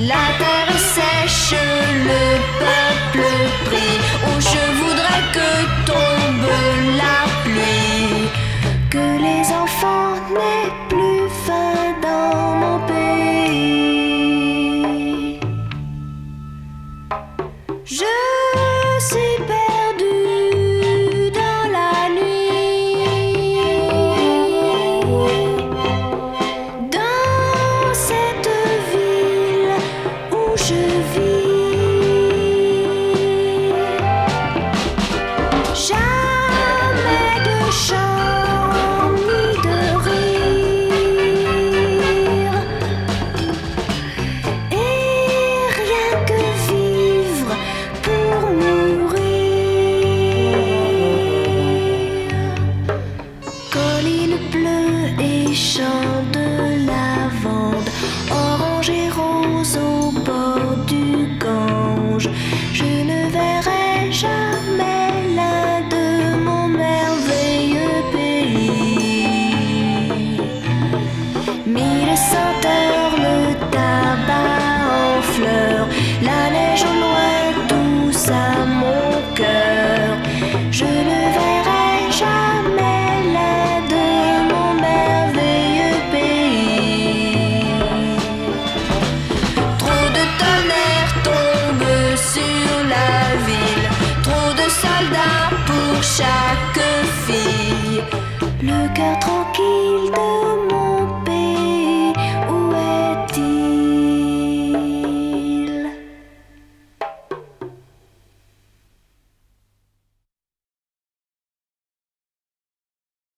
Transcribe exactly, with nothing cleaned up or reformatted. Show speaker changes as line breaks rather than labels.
La terre sèche, le peuple prie. Oh, je voudrais que tombe la pluie, que les enfants n'aient plus faim dans mon pays. Je suis perdue dans la nuit, dans cette ville où je vis. Jamais de chant ni de rire, et rien que vivre pour mourir. Collines bleues et champs de lavande, orange et rose au bord du Gange. Je ne verrai jamais l'un de mon merveilleux pays. Mille senteurs, le tabac en fleurs, la neige au loin douce à mon cœur. Je ne verrai jamais l'un de mon merveilleux pays. Trop de tonnerre tombe sur la ville, trop de soldats pour chaque fille. Le cœur tranquille de